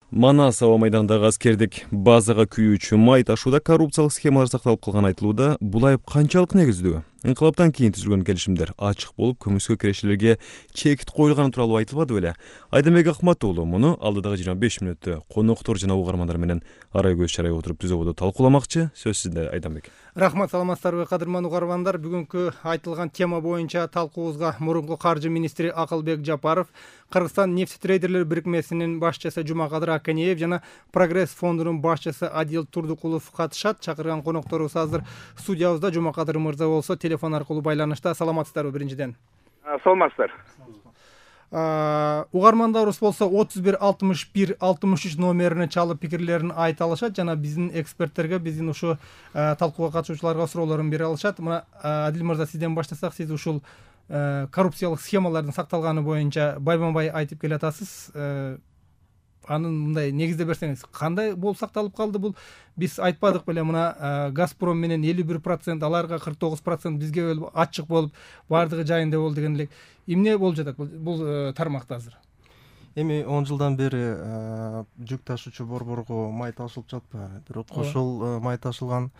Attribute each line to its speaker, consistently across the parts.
Speaker 1: Манас аба майданындагы аскердик базага күйүүчү май ташууда коррупциялык схемалар сакталып калганы айтылууда. Бул айып канчалык негиздүү? Инкылаптан кийин түзүлгөн келишимдер ачык болуп, көмүскө кирешелерге чек коюлганы тууралуу айтылбады беле? Айдамбек Акмат уулу муну алдыдагы 25 мүнөттө коноктор жана угармандар менен арай көз чарай отуруп түзөбөдө талкууламакчы. Сөз сизде, Айдамбек.
Speaker 2: Рахмат, саламатсыздарбы, кадырман угармандар. Бүгүнкү айтылган тема боюнча талкуубузга мурунку каржы министри Акылбек Жапаров, Кыргызстан нефть трейдерлер бирикмесинин башчысы Жумакадыр Акенеев жана Прогресс фондунун башчысы Адил Турдукулов катышат. Чакырган конокторубуз азыр студиябызда. Жумакадыр мырза болсо телефон аркылуу байланышта. Саламатсыздарбы биринчиден?
Speaker 3: Саламатсыздар.
Speaker 2: Угармандарыбыз болсо 31 61 63 номерине чалып пикирлерин айта алышат жана биздин эксперттерге, биздин ушу талкууга катышуучуларга суроолорун бере алышат. Мына Адил мырза, сизден баштасак, сиз ушул коррупциялык схемалардын сакталганы боюнча байма-бай айтып келатасыз. Анын мындай негизде берсеңиз, кандай болуп сакталып калды бул? Биз айтпадык беле, мына Газпром менен 51%, аларга 49%, бизге ачык болуп, бардыгы жайында болду деген элек. Эмне болуп жатат бул тармакта азыр?
Speaker 4: Эми 10 жылдан бери жүк ташуучу борборго май ташылып жатпайбы? Бирок ошол май ташылган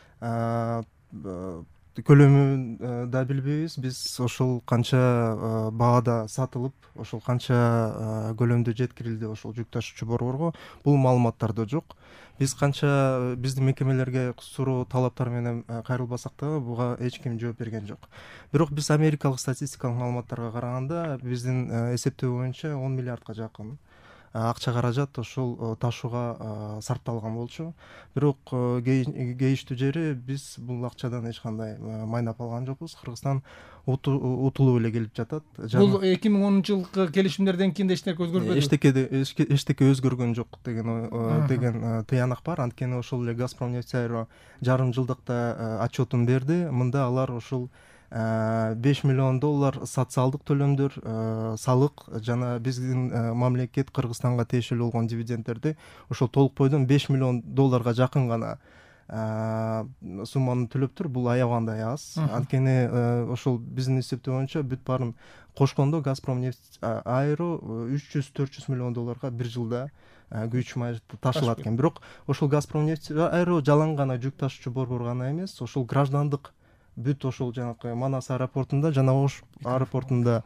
Speaker 4: көлөмүн да билбейбиз. Биз ошол канча баада сатылып, ошол канча көлөмдө жеткирилди ошол жүк ташуучу борборго, бул маалыматтарда жок. Биз канча биздин мекемелерге суроо талаптар менен кайрылбасак да, буга эч ким жооп берген жок. Бирок биз америкалык статистикалык маалыматтарга караганда, биздин эсептөө боюнча 10 миллиардка жакын акча каражат ошол ташууга сарпталган болчу. Бирок кейиштүү жери, биз бул акчадан эч кандай майнап алган жокпуз. Кыргызстан утулуп эле келип жатат.
Speaker 2: Бул 2010-жылкы келишимдерден кийин эчтеке өзгөрбөдү?
Speaker 4: Эчтеке өзгөргөн жок деген тыянак бар. Анткени ошол эле Газпром нефть айро жарым жылдыкта отчетун берди. Мында алар ошол $5 миллион социалдык төлөмдөр, салык жана биздин мамлекет Кыргызстанга тиешелүү болгон дивидендтерди ошол толук бойдон $5 миллион жакын гана сумманы төлөптүр. Бул аябагандай аз. Анткени ошол биздин эсептөө боюнча бүт баарын кошкондо Газпром нефть айро $300-400 миллион бир жылда күйүүчү май ташылат экен. Бирок ошол Газпром нефть айро жалаң гана жүк ташуучу борбор гана эмес, ошол граждандык бүт ошол жанакы Манас аэропортунда жана Ош аэропортунда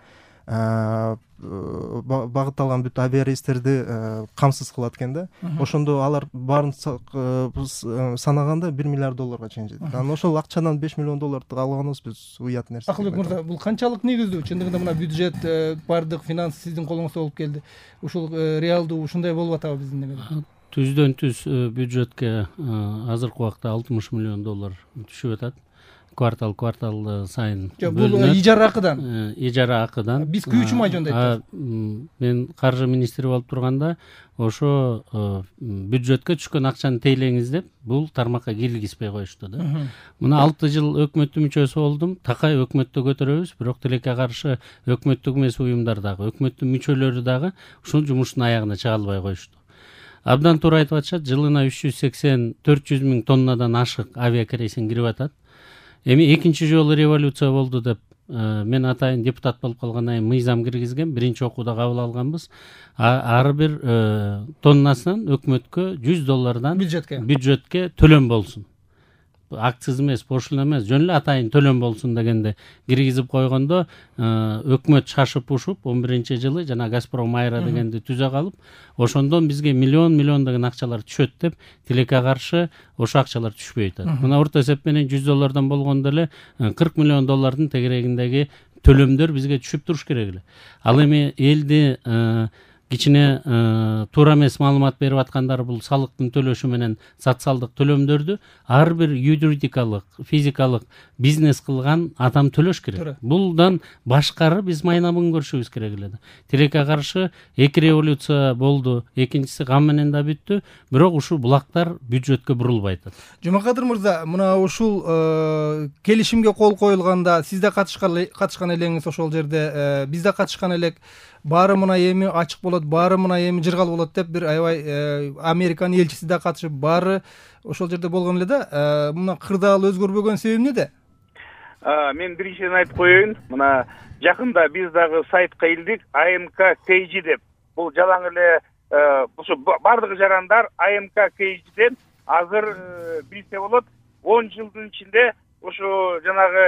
Speaker 4: багытталган бүт авиарейстерди камсыз кылат экен да. Ошондо алар баарын санаганда $1 миллиард чейин жетет. Анан ошол акчадан $5 миллион алганыбыз биз уят нерсе.
Speaker 2: Акылбек мырза, бул канчалык негиздүү? Чындыгында мына бюджет, бардык финанс сиздин колуңузда болуп келди. Ушул реалдуу ушундай болуп атабы биздин немеде?
Speaker 5: Түздөн түз бюджетке азыркы убакта $60 миллион түшүп атат. Квартал сайын.
Speaker 2: Бул ижара акыдан. Биз күйүүчү май жөнүндө айттык.
Speaker 5: Мен каржы министри болуп турганда, ошо бюджетке түшкөн акчаны тейлеңиз деп, бул тармакка киргизбей коюшту да. Мына 6 жыл өкмөттүн мүчөсү болдум. Такай өкмөттө көтөрөбүз, бирок тилекке каршы өкмөттүк эмес уюмдар дагы, өкмөттүн мүчөлөрү дагы ушул жумуштун аягына чыга албай коюшту. Абдан туура айтып атышат, жылына 380-400 миң тоннадан ашык авиакеросин кирип атат. Эми экинчи жолу революция болду деп мен атайын депутат болуп калгандан кийин мыйзам киргизген, биринчи окууда кабыл алганбыз. Ар бир тоннасынан өкмөткө $100 бюджетке төлөм болсун. Акциз эмес, пошлина эмес, жөн эле атайын төлөм болсун дегенде киргизип койгондо, өкмөт шашып ушуп 11-жылы жана Газпром айра дегенди түзө калып, ошондон бизге миллион деген акчалар түшөт деп, тилекке каршы ошо акчалар түшпөй атат. Мына орто эсеп менен $100 болгондо эле $40 миллион тегерегиндеги төлөмдөр бизге түшүп туруш керек эле. Ал эми элди кичине туура эмес маалымат берип аткандар бул салыктын төлөшү менен социалдык төлөмдөрдү ар бир юридикалык, физикалык бизнес кылган адам төлөш керек. Булдан башкары биз майнабын көрүшүбүз керек эле. Тилекке каршы 2 революция болду, экинчиси кам менен да бүттү, бирок ушул булактар бюджетке бурулбай атат.
Speaker 2: Жумакадыр мырза, мына ушул келишимге кол коюлганда сиз да катышкан элеңиз ошол жерде, биз да катышкан элек. Баары мына эми ачык болот, баары мына эми жыргал болот деп бир аябай Американын элчиси да катышып, баары ошол жерде болгон эле да. Мына кырдаал өзгөрбөгөн себеби эмнеде?
Speaker 3: Мен биринчиден айтып коеюн, мына жакында биз дагы сайтка илдик, AMK KG деп. Бул жалаң эле ошо бардыгы жарандар АМК КЖден азыр билсе болот 10 жылдын ичинде ошо жанагы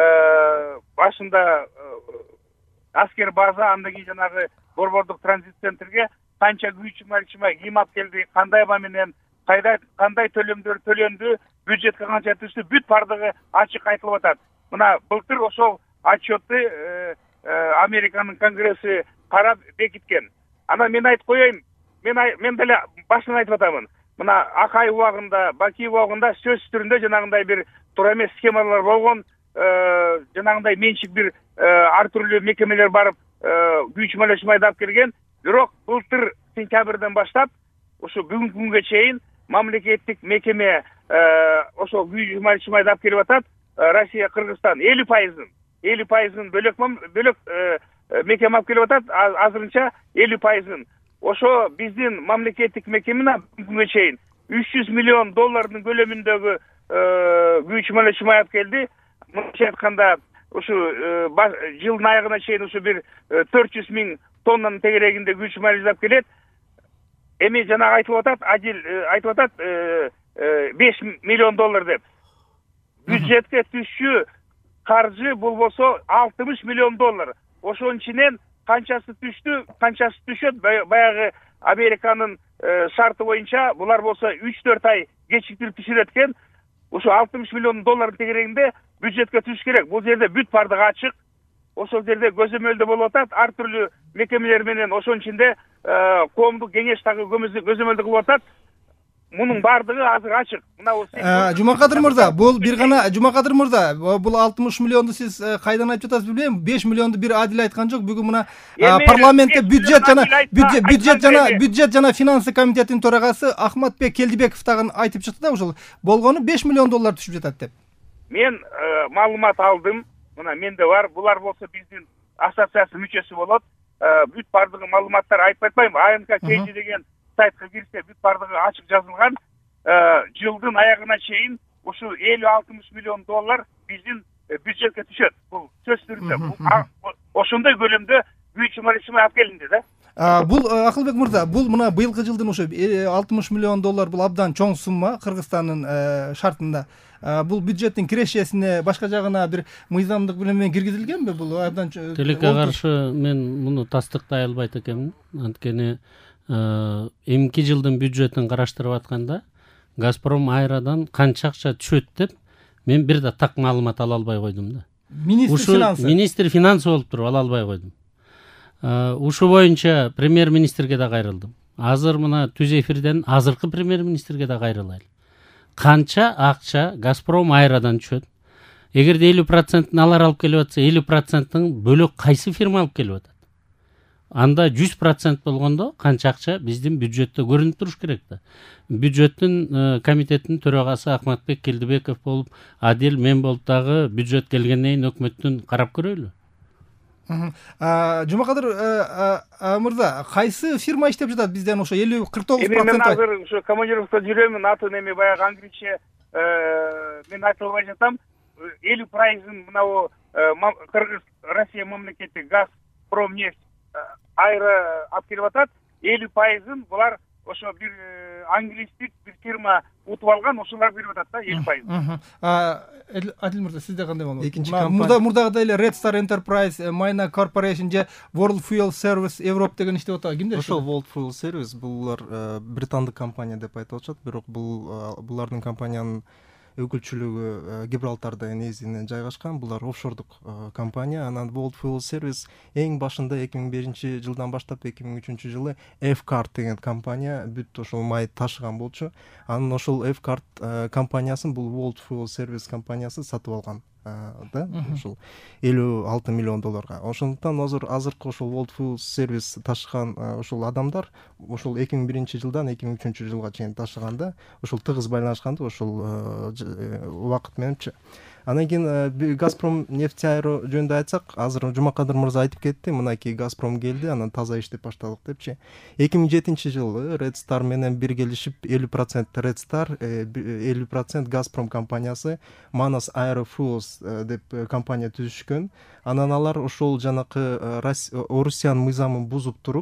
Speaker 3: башында аскер база, андан кийин жанагы борбордук транзит центрге канча күч малчыма ким алып келди, кандай ба менен кандай төлөмдөр төлөндү, бюджетке канча түштү, бүт бардыгы ачык айтылып атат. Мына былтыр ошол отчетты Американын конгресси карап бекиткен. Анан мен айтып коеюн, мен деле башынан айтып атамын. Мына Акай убагында, Баки убагында сөз түрүндө жанагындай бир туура эмес схемалар болгон, жанагындай менчик бир ар түрлүү мекемелер барып күч малчымайды алып келген. Бирок былтыр сентябрдан баштап ошо бүгүнкү күнгө чейин мамлекеттик мекеме ошо күч малчымайды алып келип атат. Россия, Кыргызстан 50% бөлөк мекеме алып келип атат. Азырынча 50%. Ошо биздин мамлекеттик мекеме бүгүнгө чейин $300 миллион көлөмүндөгү күч малчымай алып келди. Мынча айтканда ушу жылдын аягына чейин ушу бир 400 000 тоннанын тегерегинде күч малчылап келет. Эми жанагы айтып атат, Адил айтып атат $5 миллион деп. Бюджетке түшчү каржы болбосо $60 миллион. Ошонун ичинен канчасы түштү, канчасы түшөт, баягы Американын шарты боюнча булар болсо 3-4 ай кечиктирип түшүрөт экен. Ошо $60 миллион тегерегинде бюджетке түш керек. Бул жерде бүт бардыгы ачык. Ошол жерде көзөмөлдө болуп атат, ар түрлүү мекемелер менен ошонун ичинде коомдук кеңеш дагы көзөмөлдө кылып атат. Мунун бардыгы азыр ачык. Мына
Speaker 2: Жумакадыр мырза, бул бир гана Жумакадыр мырза, бул 60 миллионду сиз кайдан айтып жатасыз билбейм. 5 миллионду бир Адил айткан жок. Бүгүн мына парламентте бюджет жана финансы комитетинин төрагасы Ахматбек Келдибеков дагы айтып чыкты да, ошол болгону $5 миллион түшүп жатат деп.
Speaker 3: Мен маалымат алдым. Мына менде бар. Булар болсо биздин ассоциация мүчөсү болот. Бүт бардыгы маалыматтар айтып атпайм. АМК КЖ деген сайтка кирсе бүт бардыгы ачык жазылган. Жылдын аягына чейин ушу $50-60 миллион биздин бюджетке түшөт. Бул сөз түрүндө. Ошондой көлөмдө күч малчымай алып келинди да.
Speaker 2: Бул Акылбек мырза, бул мына быйылкы жылдын ошо $60 миллион бул абдан чоң сумма Кыргызстандын шартында. Бул бюджеттин кирешесине башка жагына бир мыйзамдык менен киргизилгенби? Бул абдан
Speaker 5: тилекке каршы мен муну тастыктай албайт экенмин. Анткени эмки жылдын бюджетин караштырып атканда Газпром Айрадан канча акча түшөт деп мен бир да так маалымат ала албай койдум да. Министр финансы болуп туруп ала албай койдум. Ушу боюнча премьер-министрге да кайрылдым. Азыр мына түз эфирден азыркы премьер-министрге да кайрылайлы. Канча акча Газпром Айрадан түшөт? Эгерде 50%-ын алар алып келип атса, 50%-ын бөлөк кайсы фирма алып келип атат? Анда 100% болгондо канча акча биздин бюджетте көрүнүп туруш керек да. Бюджеттин комитеттин төрагасы Ахматбек Келдибеков болуп, Адил мен болуп дагы бюджет келгенден кийин өкмөттүн карап көрөлү.
Speaker 2: Жумакадыр мырза, кайсы фирма иштеп жатат бизден ошо 49%?
Speaker 3: Мен азыр ушу командировкада жүрөмүн, атын эми баягы англисче мен айтып албай жатам. 50%-ын мына Кыргыз Россия мамлекети Газпромнефть айра алып келип атат. 50%-ын булар ошо бир англистик бир фирма утуп алган, ошолар берип атат да 50%.
Speaker 2: Адил мырза, сизде кандай болот? Мурдагыдай эле Red Star Enterprise, Майна Corporation же World Fuel Service Europe деген иштеп атат. Кимдер?
Speaker 4: Ошол World Fuel Service булар британдык компания деп айтып атышат, бирок булардын компаниянын өкүлчүлүгү Гибралтарда негизинен жайгашкан. Булар офшордук компания. Анан World Fuel Service эң башында 2001 жылдан баштап 2003 жылы F-Card деген компания бүт ошол май ташыган болчу. Анан ошол F-Card компаниясын бул World Fuel Service компаниясы сатып алган да, ошол $56 миллион. Ошондуктан азыркы ошол World Fuel Service ташыган ошол адамдар ошол 2001 жылдан 2003 жылга чейин ташыганда ошол тыгыз байланышканды ошол убакыт мененчи. Анан кийин Газпром нефтяйро жөнүндө айтсак, азыр Жумакадыр мырза айтып кетти, мынакей Газпром келди, анан таза иштеп баштадык депчи. 2007 жылы Red Star менен биргелешип 50% Red Star, 50% Газпром компаниясы Manas Aerofuels деп компания түзүшкөн. Анан алар ошол жанакы Орусиянын мыйзамын бузуп туруп,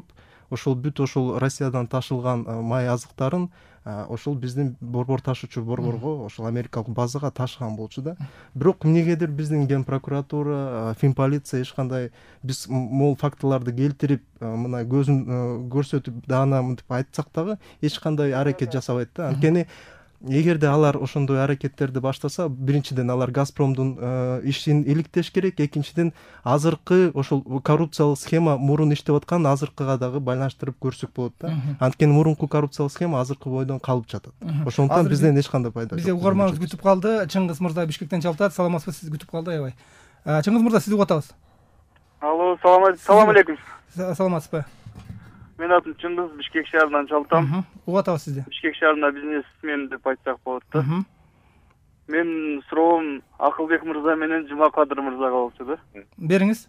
Speaker 4: ошол бүт ошол Россиядан ташылган май азыктарын ошол биздин борбор ташуучу борборго, ошол америкалык базага ташыган болчу да. Бирок эмнегедир биздин ген прокуратура, финполиция эч кандай биз могул фактыларды келтирип, мына көзүн көрсөтүп даана мынтип айтсак дагы эч кандай аракет жасабайт да. Анткени эгерде алар ошондой аракеттерди баштаса, биринчиден алар Газпромдун ишин иликтеш керек, экинчиден азыркы ошол коррупциялык схема мурун иштеп аткан азыркыга дагы байланыштырып көрсөк болот да. Анткени мурунку коррупциялык схема азыркы бойдон калып жатат. Ошондуктан бизден эч кандай пайда жок.
Speaker 2: Бизде угарманыбыз күтүп калды. Чыңгыз мырза Бишкектен чалып саламатсызбы? Сизди күтүп калды аябай. Чыңгыз мырза, сизди угуп атабыз.
Speaker 6: Алло, салам алейкум.
Speaker 2: Саламатсызбы?
Speaker 6: Мен атым Чыңгыз, Бишкек шаарынан чалтам.
Speaker 2: Угуп атабыз сизди.
Speaker 6: Бишкек шаарында бизнесмен деп айтсак болот да. Мен суроом Акылбек мырза менен Жумакадыр мырзага болчу да.
Speaker 2: Бериңиз.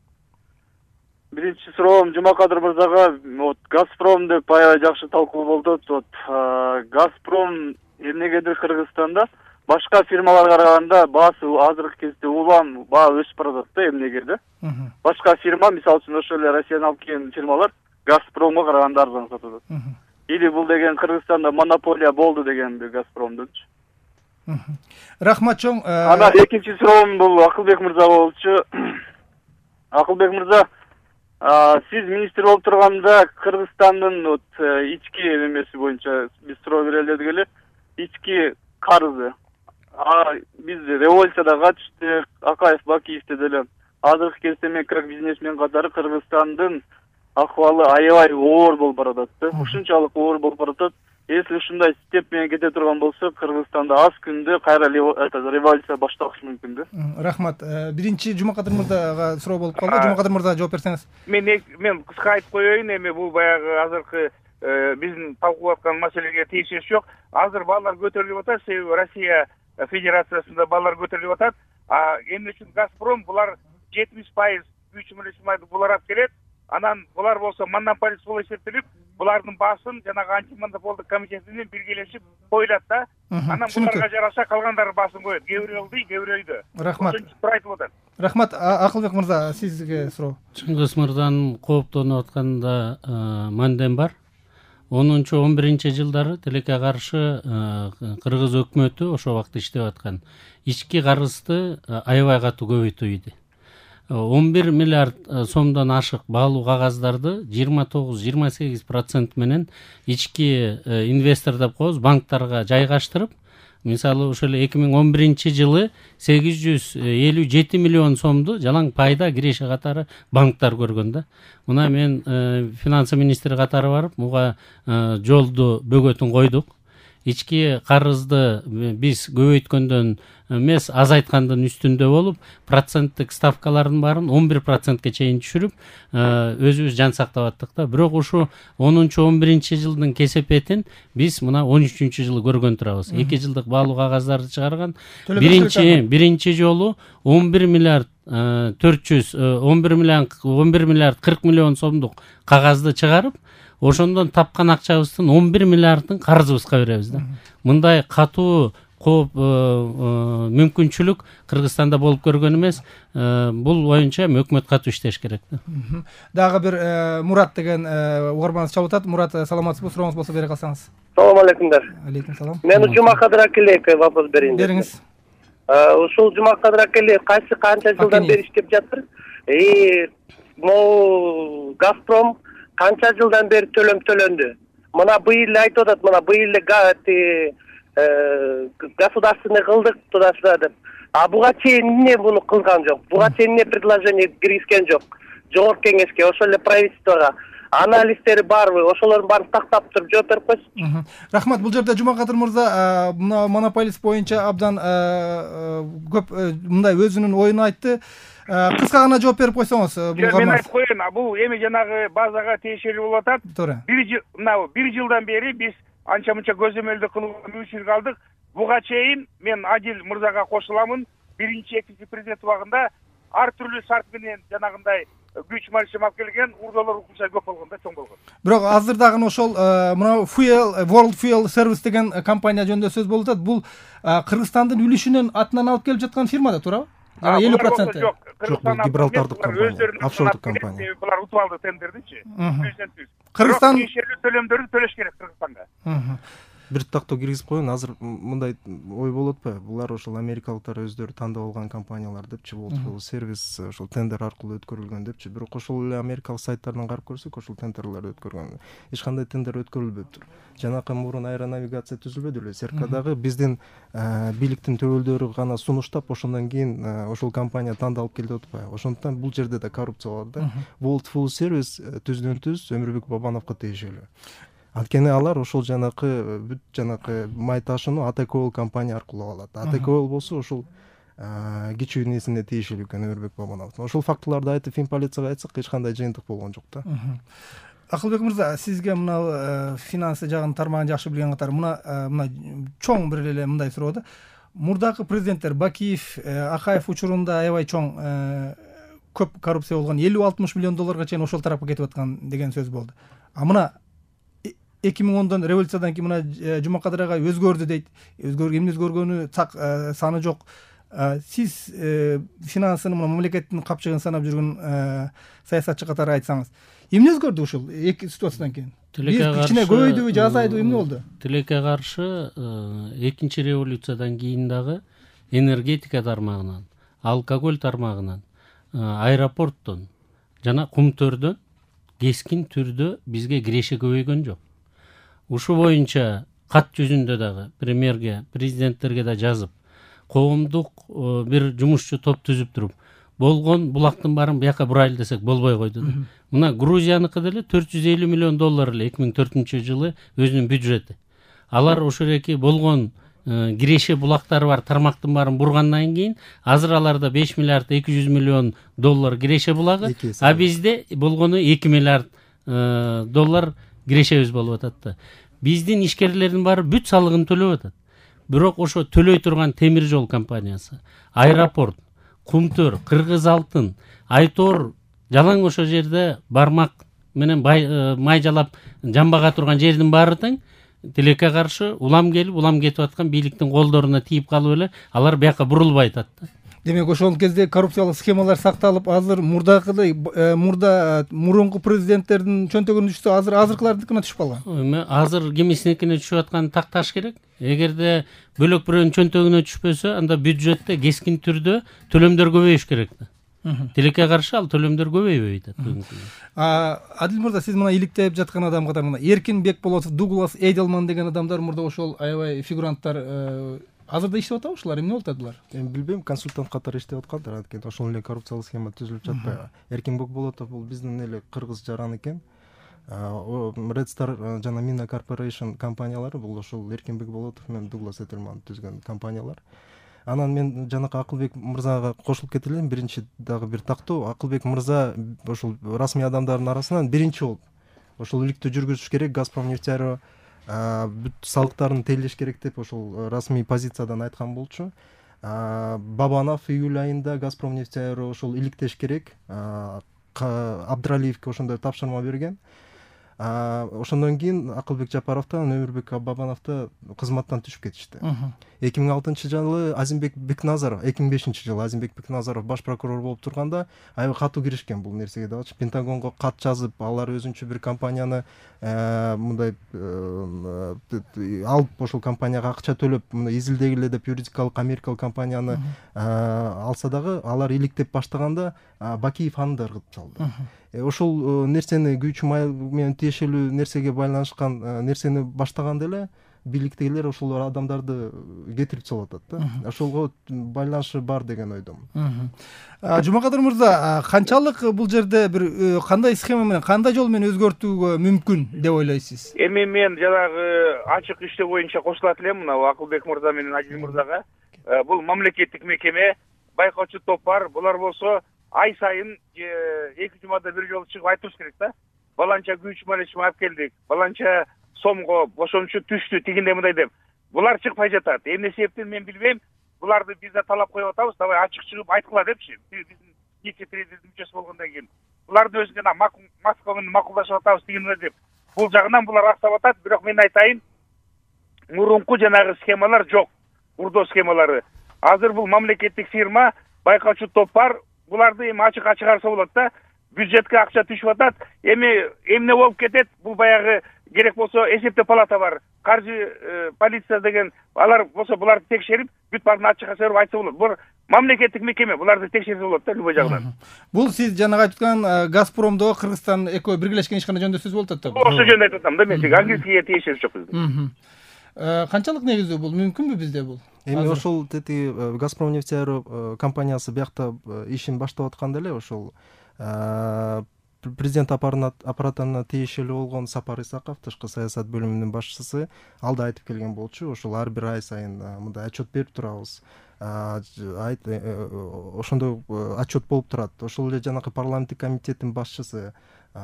Speaker 6: Биринчи суроом Жумакадыр мырзага, Газпром деп аябай жакшы талкуу болду. Газпром эмнегедир Кыргызстанда башка фирмаларга караганда баасы азыркы кезде улам баа өсүп баратат да, эмнеге да. Башка фирма, мисалы үчүн ошол эле Россиядан алып келген фирмалар Газпромго караганда арзан сатып атат. Или бул деген Кыргызстанда монополия болду дегенби Газпромдунчу.
Speaker 2: Рахмат чоң.
Speaker 6: Ана экинчи суроом бул Акылбек мырзага болчу. Акылбек мырза, сиз министр болуп турганда Кыргызстандын ички эмеси боюнча биз суроо берели дедик эле. Ички карызы. Биз революцияда катыштык, Акаев, Бакиевде деле. Азыркы кезде мен как бизнесмен катары Кыргызстандын акыбалы аябай оор болуп баратат да. Ушунчалык оор болуп баратат. Если ушундай степ менен кете турган болсо, Кыргызстанда аз күндө кайра революция башталышы мүмкүн да.
Speaker 2: Рахмат. Биринчи Жумакадыр мырзага суроо болуп калды. Жумакадыр мырза жооп берсеңиз.
Speaker 3: Мен кыска айтып коеюн, эми бул баягы азыркы биздин талкуулап аткан маселеге тийиши жок. Азыр баалар көтөрүлүп атат, себеби Россия Федерациясында баалар көтөрүлүп атат. Эмне үчүн Газпром булар 70% күч майды булар алып келет. Анан булар болсо монополист болуп эсептелип, булардын баасын жанагы антимонополдук комитети менен биргелешип коюлат да. Анан буларга жараша калгандары баасын коет. Кээ бирөө ылдый, кээ бирөө өйдө.
Speaker 2: Рахмат.
Speaker 3: Ошентип айтып атат.
Speaker 2: Рахмат. Акылбек мырза, сизге суроо.
Speaker 5: Чыңгыз мырзанын кооптонуп атканында мандем бар. 10-11 жылдары тилекке каршы Кыргыз өкмөтү ошол убакта иштеп аткан ички карызды аябай катуу көбөйтүү иди. 11 миллиард сомдон ашык баалуу кагаздарды 29-28% менен ички инвестор деп коебуз, банктарга жайгаштырып, мисалы ошол 2011 жылы 857 миллион сомду жалаң пайда киреше катары банктар көргөн да. Мына мен финансы министри катары барып, муга жолду бөгөтүн койдук. Ички карызды биз көбөйткөндөн эмес, азайткандын үстүндө болуп, проценттик ставкалардын баарын 11%ке чейин түшүрүп, өзүбүз жан сактап аттык да. Бирок ушу 10-11 жылдын кесепетин биз мына 13 жылы көргөн турабыз. 2 жылдык баалуу кагаздарды чыгарган. Биринчи жолу 11 миллиард 40 миллион сомдук кагазды чыгарып, ошондон тапкан акчабыздын 11 миллиардын карызыбызга беребиз да. Мындай катуу кооп мүмкүнчүлүк Кыргызстанда болуп көргөн эмес. Бул боюнча өкмөт катуу иштеш керек да.
Speaker 2: Дагы бир Мурат деген угарманыбыз чалып атат. Мурат, саламатсызбы? Сурооңуз болсо бере калсаңыз.
Speaker 7: Салам алейкумдар.
Speaker 2: Алейкум салам.
Speaker 7: Мен Жумакадыр акелеге вопрос берейин.
Speaker 2: Бериңиз.
Speaker 7: Ушул Жумакадыр акеле канча жылдан бери иштеп жатыр? Могу Газпром канча жылдан бери төлөм төлөндү? Мына быйыл айтып атат, мына быйыл государственный кылдык туда-сюда деп. Буга чейин эмне буну кылган жок? Буга чейин эмне предложение киргизген жок? Жогорку кеңешке, ошол эле правительствого анализдери барбы? Ошолордун баарын тактап туруп жооп берип койсун.
Speaker 2: Рахмат. Бул жерде Жумакадыр мырза мына монополист боюнча абдан көп мындай өзүнүн оюн айтты. Кыска гана жооп берип койсоңуз.
Speaker 3: Мен айтып коеюн, бул эми жанагы базага тиешелүү болуп атат. Бир жылдан бери биз анча-мынча көзөмөлдү кылууга мүмкүнчүлүк алдык. Буга чейин мен Адил мырзага кошуламын. Биринчи, экинчи президент убагында ар түрлүү шарт менен жанагындай күч малчым алып келген, урдалар укмуша көп болгон да, чоң болгон.
Speaker 2: Бирок азыр дагы ошол мына World Fuel Service деген компания жөнүндө сөз болуп атат. Бул Кыргызстандын үлүшүнүн атынан алып келип жаткан фирма да, туурабы? жана 50%.
Speaker 3: Жок,
Speaker 4: бул Гибралтардык компания, офшордук компания.
Speaker 3: Булар утуп алды тендердичи.
Speaker 2: Кыргызстан
Speaker 3: кийинчерүү төлөмдөрдү төлөш керек Кыргызстанга.
Speaker 4: Бир тактоо киргизип коеюн, азыр мындай ой болуп атпайбы? Булар ошол америкалыктар өздөрү тандап алган компаниялар депчи, бул сервис ошол тендер аркылуу өткөрүлгөн депчи. Бирок ошол эле америкалык сайттардан карап көрсөк, ошол тендерлер өткөргөн. Эч кандай тендер өткөрүлбөптүр. Жанакы мурун аэронавигация түзүлбөдү эле. СРКдагы биздин бийликтин төбөлдөрү гана сунуштап, ошондон кийин ошол компания тандалып келип атпайбы? Ошондуктан бул жерде да коррупция бар да. World Food Service түздөн-түз Өмүрбек Бабановго тийиштүү. Анткени алар ошол бүт май ташууну АТК Oil компания аркылуу алат. АТК Oil болсо ошол кичүү несине тийиштүү экен Өмүрбек Бабанов. Ошол фактыларды айтып Фин полицияга айтсак, эч кандай жыйынтык болгон жок да.
Speaker 2: Акылбек мырза, сизге мына финансы жагын тармагын жакшы билген катары мына чоң бир эле мындай суроо да. Мурдагы президенттер Бакиев, Акаев учурунда аябай чоң көп коррупция болгон, 50-60 миллион долларга чейин ошол тарапка кетип аткан деген сөз болду. А мына 2010 революциядан кийин мына Жумакадыр агай өзгөрдү дейт. Эмне өзгөргөнү саны жок. Сиз финансыны мамлекеттин капчыгын санап жүргөн саясатчы катары айтсаңыз, эмне өзгөрдү ушул эки ситуациядан кийин? Кичине көбөйдүбү, азайдыбы, эмне болду?
Speaker 5: Тилекке каршы экинчи революциядан кийин дагы энергетика тармагынан, алкоголь тармагынан, аэропорттон жана кумтөрдөн кескин түрдө бизге киреше көбөйгөн жок. Ушу боюнча кат жүзүндө дагы премьерге, президенттерге да жазып, коомдук бир жумушчу топ түзүп туруп, болгон булактын баарын бияка бурайлы десек болбой койду да. Мына Грузияныкы деле 450 миллион доллар эле 2004-жылы өзүнүн бюджети. Алар ошол болгон киреше булактары бар тармактын баарын бургандан кийин азыр аларда 5 миллиард 200 миллион доллар киреше булагы, а бизде болгону 2 миллиард доллар кирешебиз болуп атат да. Биздин ишкерлердин баары бүт салыгын төлөп атат. Бирок ошо төлөй турган темир жол компаниясы, аэропорт, кумтөр, Кыргыз алтын, Айтор жалаң ошо жерде бармак менен май жалап жамбага турган жердин баары тең тилекке каршы улам кетип аткан бийликтин колдоруна тийип калып эле алар бияка бурулбай атат да.
Speaker 2: Демек ошол кезде коррупциялык схемалар сакталып, азыр мурдагыдай мурунку президенттердин чөнтөгүнө түшсө, азыркылардыкына түшүп калган.
Speaker 5: Азыр кимисиникине түшүп атканын такташ керек. Эгерде бөлөк бирөөнүн чөнтөгүнө түшпөсө, анда бюджетте кескин түрдө төлөмдөр көбөйүш керек да. Тилекке каршы ал төлөмдөр көбөйбөйт.
Speaker 2: Адил мырза, сиз мына иликтеп жаткан адам катары мына Эркин Бекболотов, Дуглас Эйделман деген адамдар мурда ошол аябай фигуранттар азырда иштеп атабы ушулар? Эмне болуп атат булар?
Speaker 4: Билбейм, консультант катары иштеп аткандыр, анткени ошол эле коррупциялык схема түзүлүп жатпайбы. Эркин Бекболотов бул биздин эле кыргыз жаран экен. Red Star жана Mina Corporation компаниялары бул ошол Эркин Бекболотов менен Дуглас Эйделман түзгөн компаниялар. Анан мен жанакы Акылбек мырзага кошулуп кете элем. Биринчи дагы бир тактоо, Акылбек мырза ошол расмий адамдардын арасынан биринчи болуп ошол иликтүү жүргүзүш керек, Газпром нефтяро бүт салыктарын тейлеш керек деп ошол расмий позициядан айткан болчу. Бабанов июль айында Газпром нефтяро ошол иликтеш керек, Абдралиевке ошондой тапшырма берген. Ошондон кийин Акылбек Жапаровдон Өмүрбек Бабановду кызматтан түшүп кетишти. 2006-жылы Азимбек Бекназаров, 2005-жылы Азимбек Бекназаров баш прокурор болуп турганда аябай катуу киришкен бул нерсеге дагы. Пентагонго кат жазып, алар өзүнчө бир компанияны мындай алып ошол компанияга акча төлөп, мына изилдегиле деп юридикалык америкалык компанияны алса дагы, алар иликтеп баштаганда Бакиев аны да ыргытып салды. Ошол нерсени күйчү май менен тиешелүү нерсеге байланышкан нерсени баштаганда эле бийликтегилер ошол адамдарды кетирип салып атат да. Ошолго байланышы бар деген ойдомун.
Speaker 2: Жумакадыр мырза, канчалык бул жерде бир кандай схема менен, кандай жол менен өзгөртүүгө мүмкүн деп ойлойсуз?
Speaker 3: Эми мен жанагы ачык иштөө боюнча кошулат элем мына Акылбек мырза менен Адил мырзага. Бул мамлекеттик мекеме, байкоочу топ бар. Булар болсо ай сайын 2 жумада бир жолу чыгып айтыш керек да. Баланча күйчү малешме алып келдик, баланча сомго бошончу түштү, тигиндей мындай деп. Булар чыкпай жатат. Эмне себептен мен билбейм. Буларды биз да талап коюп атабыз, давай ачык чыгып айткыла депчи. Биздин вице-президент мүчөсү болгондон кийин. Булардын өзү жана Москва менен макулдашып атабыз тигиндей деп. Бул жагынан булар актап атат, бирок мен айтайын, мурунку жанагы схемалар жок. Урдоо схемалары. Азыр бул мамлекеттик фирма байкаучу топ бар. Буларды эми ачык чыгарса болот да. Бюджетке акча түшүп атат. Эми эмне болуп кетет? Бул баягы керек болсо эсептөө палата бар. Каржы полиция деген алар болсо буларды текшерип, бүт баарын ачыкка чыгарып айтса болот. Бул мамлекеттик мекеме, буларды текшерсе болот да любой жагынан.
Speaker 2: Бул сиз жанагы айтып аткан Газпромдо Кыргызстан экөө биргелешкен ишкана жөнүндө сөз болуп атат да.
Speaker 3: Ошо жөнүндө айтып атам да мен. Английскийге тиешеси жок биздин.
Speaker 2: Канчалык негиздүү бул? Мүмкүнбү бизде бул?
Speaker 4: Эми ошол тети Газпром нефтяро компаниясы биякта ишин баштап атканда эле ошол президент аппаратына тиешелүү болгон Сапар Исаков, тышкы саясат бөлүмүнүн башчысы, алда айтып келген болчу, ошол ар бир ай сайын мындай отчет берип турабыз. Ошондой отчет болуп турат. Ошол эле жанакы парламенттик комитеттин башчысы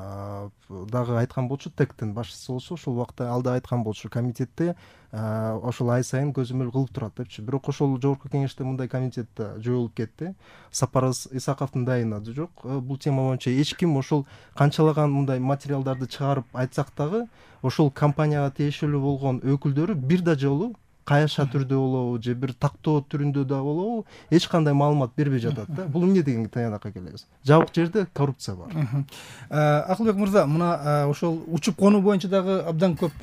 Speaker 4: дагы айткан болчу, тектин башчысы болчу, ошол убакта алда айткан болчу, комитетте ошол ай сайын көзөмөл кылып турат депчи. Бирок ошол жогорку кеңеште мындай комитет жоюлуп кетти. Сапар Исаковдун дайыны жок. Бул тема боюнча эч ким ошол канчалаган мындай материалдарды чыгарып айтсак дагы, ошол компанияга тиешелүү болгон өкүлдөрү бир да жолу каяша түрдө болобу же бир тактоо түрүндө да болобу эч кандай маалымат бербей жатат да. Бул эмне дегенге таянакка келебиз? Жабык жерде коррупция бар.
Speaker 2: Акылбек мырза, мына ошол учуп конуу боюнча дагы абдан көп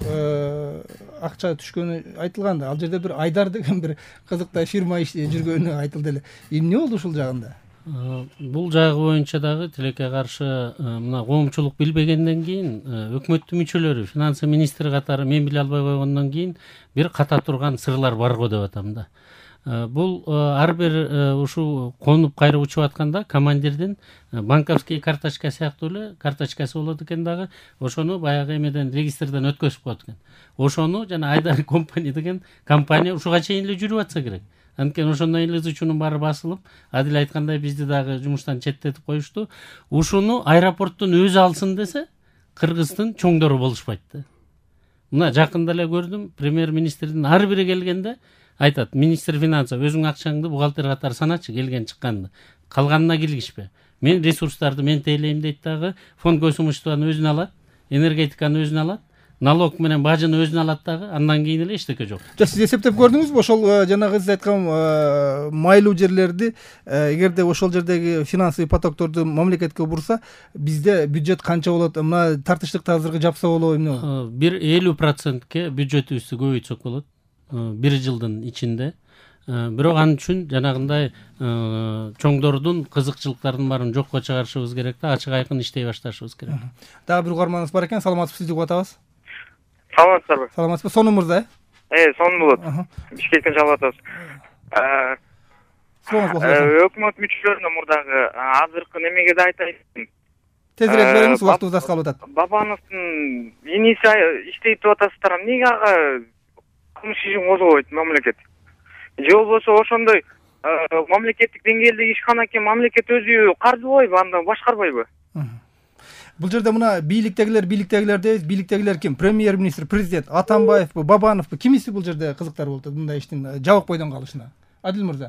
Speaker 2: акча түшкөнү айтылган да. Ал жерде бир Айдар деген бир кызыктай фирма жүргөнү айтылды эле. Эмне болду ушул жагында?
Speaker 5: Бул жагы боюнча дагы тилекке каршы мына коомчулук билбегенден кийин өкмөттүн мүчөлөрү, финансы министри катары мен биле албай койгондон кийин бир ката турган сырлар бар го деп атам да. Бул ар бир ушул конуп кайра учуп атканда командирдин банковский карточка сыяктуу эле карточкасы болот экен дагы, ошону баягы эмеден регистрден өткөзүп коет экен. Ошону жана Айдар компания деген компания ушуга чейин эле жүрүп атса керек. Анткени ошондон эле ызычуунун баары басылып, адил айткандай бизди дагы жумуштан четтетип коюшту. Ушуну аэропорттун өзү алсын десе, Кыргыздын чоңдору болушпайт да. Мына жакында эле көрдүм, премьер-министрдин ар бири келгенде айтат, министр финансов өзүң акчаңды бухгалтер катары саначы келген чыкканды. Калганына киргишпе. Мен ресурстарды мен тейлейм дейт дагы, фонд көсүмүштүгүн өзүнө алат, энергетиканы өзүнө алат. Налог менен бажыны өзүнө алат дагы, андан кийин эле эчтеке жок.
Speaker 2: Сиз эсептеп көрдүңүзбү ошол жанагы сиз айткан майлуу жерлерди, эгерде ошол жердеги финансовый потокторду мамлекетке бурса, бизде бюджет канча болот? Мына тартыштыкты азыркы жапса болобу эмне болот?
Speaker 5: Бир 50%ке бюджетибизди көбөйтсөк болот. Бир жылдын ичинде. Бирок анын үчүн жанагындай чоңдордун кызыкчылыктарын баарын жокко чыгарышыбыз керек да, ачык айкын иштей башташыбыз керек.
Speaker 2: Дагы бир угарманыбыз бар экен, саламатсызбы, сизди угуп атабыз.
Speaker 6: Саламатсызбы?
Speaker 2: Саламатсызбы, Сону мырза,
Speaker 6: Сону болот. Бишкектен чалып атабыз.
Speaker 2: Суроңуз болсо.
Speaker 6: Өкмөт мүчөлөрүнө мурдагы азыркы немеге да айтайын.
Speaker 2: Тезирээк бериңиз, убактыбыз аз калып атат.
Speaker 6: Бабановдун иниси иштейт деп атасыздар. Эмнеге ага кылмыш ишин козгобойт мамлекет? Же болбосо ошондой мамлекеттик деңгээлдеги ишкана экен, мамлекет өзү каржылабайбы, анда башкарбайбы?
Speaker 2: Бул жерде мына бийликтегилер дейбиз. Бийликтегилер ким? Премьер-министр, президент Атамбаевбы, Бабановбу? Кимиси бул жерде кызыктар болуп атат мындай иштин жабык бойдон калышына? Адил мырза.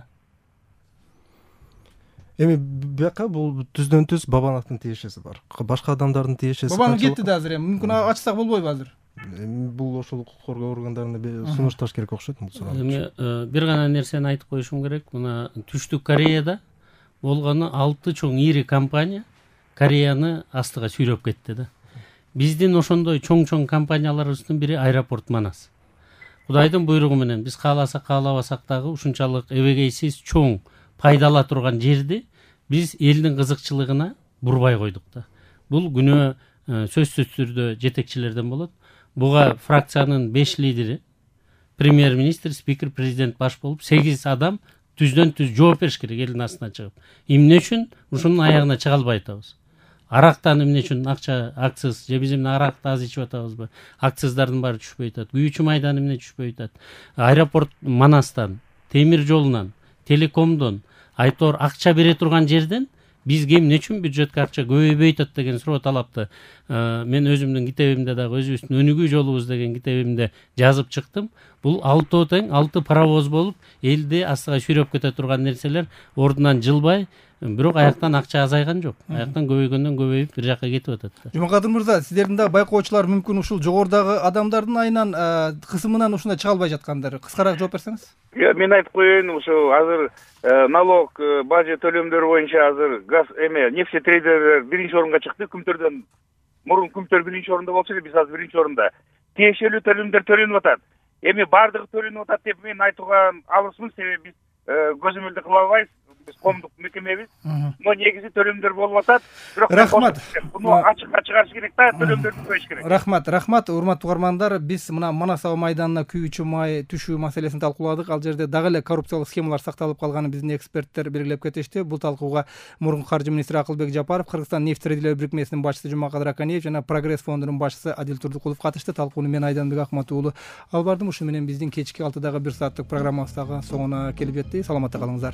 Speaker 4: Эми бияка бул түздөн түз Бабановдун тиешеси бар. Башка адамдардын тиешеси.
Speaker 2: Бабанов кетти да азыр, мүмкүн ачсак болбойбу азыр?
Speaker 4: Бул ошол укук коргоо органдарына сунушташ керек окшойт бул суроо.
Speaker 5: Эми бир гана нерсени айтып коюшум керек. Мына Түштүк Кореяда болгону 6 чоң ири компания Кореяны астыга сүйрөп кетти да. Биздин ошондой чоң компанияларыбыздын бири аэропорт Манас. Кудайдын буйругу менен биз кааласак каалабасак дагы ушунчалык эбегейсиз чоң пайдала турган жерди биз элдин кызыкчылыгына бурбай койдук да. Бул күнөө сөзсүз түрдө жетекчилерден болот. Буга фракциянын 5 лидери, премьер-министр, спикер, президент баш болуп 8 адам түздөн түз жооп бериш керек элдин астына чыгып. Эмне үчүн ушунун аягына чыга албай атабыз? Арактан эмне үчүн акча, акциз, же биз эмне аракты аз ичип атабызбы? Акциздардын баары түшпөй атат. Күйүүчү майдан эмне түшпөй атат? Аэропорт Манастан, темир жолунан, телекомдон, айтор акча бере турган жерден бизге эмне үчүн бюджетке акча көбөйбөй атат деген суроо талапты. Мен өзүмдүн китебимде дагы өзүбүздүн өнүгүү жолубуз деген китебимде жазып чыктым. Бул 6 тең 6 паровоз болуп элди астыга сүйрөп кете турган нерселер ордунан жылбай бирок аяктан акча азайган жок, аяктан көбөйгөндөн көбөйүп бир жака кетип атат да.
Speaker 2: Жумакадыр мырза, сиздердин да байкоочулар мүмкүн ушул жогорудагы адамдардын айынан кысымынан ушундай чыга албай жаткандыр. Кыскараак жооп берсеңиз.
Speaker 3: Мен айтып коеюн, ушу азыр налог, бажа төлөмдөр боюнча азыр газ нефтетрейдерлер биринчи орунга чыкты. Күмтөрдөн мурун Күмтөр биринчи орунда болчу эле, биз азыр биринчи орунда. Тиешелүү төлөмдөр төлөнүп атат. Эми баардыгы төлөнүп атат деп мен айтууга алысмын, себеби биз көзөмөлдү кыла албайбыз. Биз коомдук мекемебиз. Но негизи төлөмдөр болуп атат. Бирок
Speaker 2: рахмат.
Speaker 3: Буну ачыкка чыгарыш керек да, төлөмдөрдү коюш керек.
Speaker 2: Рахмат, урматтуу угармандар. Биз мына Манасабы майданына күйүүчү май түшүү маселесин талкууладык. Ал жерде дагы эле коррупциялык схемалар сакталып калганын биздин эксперттер белгилеп кетишти. Бул талкууга мурунку каржы министри Акылбек Жапаров, Кыргызстан нефть-трейдерлер бирикмесинин башчысы Жумакадыр Аканеев жана Прогресс фондунун башчысы Адил Турдукулов катышты. Талкууну мен Айданбек Акмат уулу алып бардым. Ушу менен биздин кечки 6-дагы 1 сааттык программабыз дагы соңуна келип жетти. Саламатта калыңыздар.